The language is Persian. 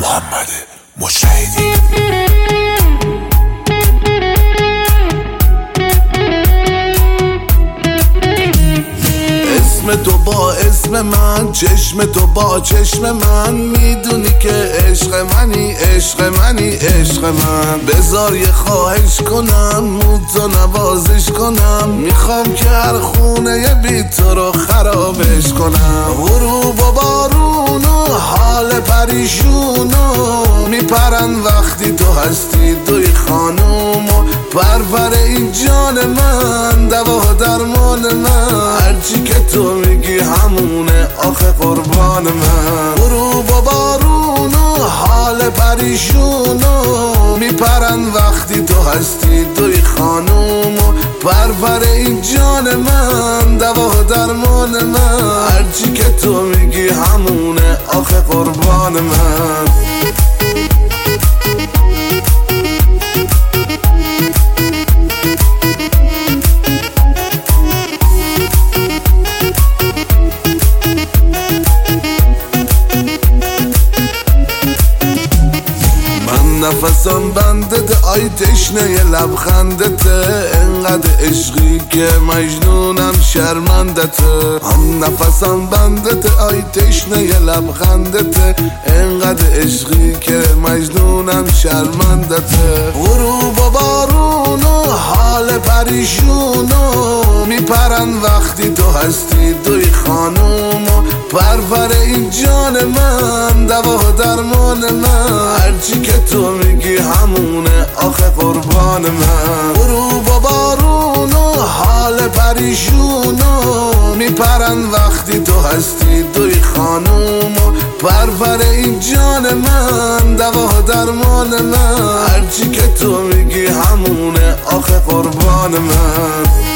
محمد مجتهدی. اسم تو با اسم من، چشم تو با چشم من، میدونی که عشق منی عشق منی عشق من. بذار یه خواهش کنم، موتو نوازش کنم، میخوام که هر خونه یه بی تو رو خرابش کنم. غروب و بارون و حال پریشونو میپرن وقتی تو هستی توی خانوم و پرپر این جان من، دوا درمان من، هرچی که تو میگی همونه آخه قربان من. غروب و بارون و حال پریشونو میپرن وقتی تو هستی توی خانوم و پرپر این جان من، دوا درمان من، هرچی که تو میگی همونه آخه قربان من. نفسم بندته آی تشنه یه لبخندته، انقدر عشقی که مجنونم شرمندته. هم نفسم بندته آی تشنه یه لبخندته، انقدر عشقی که مجنونم شرمندته. غروب و بارون و حال پریشونو میپرن وقتی تو هستی توی خانوم و پرپر این جان من، دوا درمان من، هرچی که تو میگی همونه آخه قربان من. غروب و بارون و حال پریشونو میپرن وقتی تو هستی توی خانوم و پرپر این جان من، دوا درمان من، هرچی که تو میگی همونه آخه قربان من.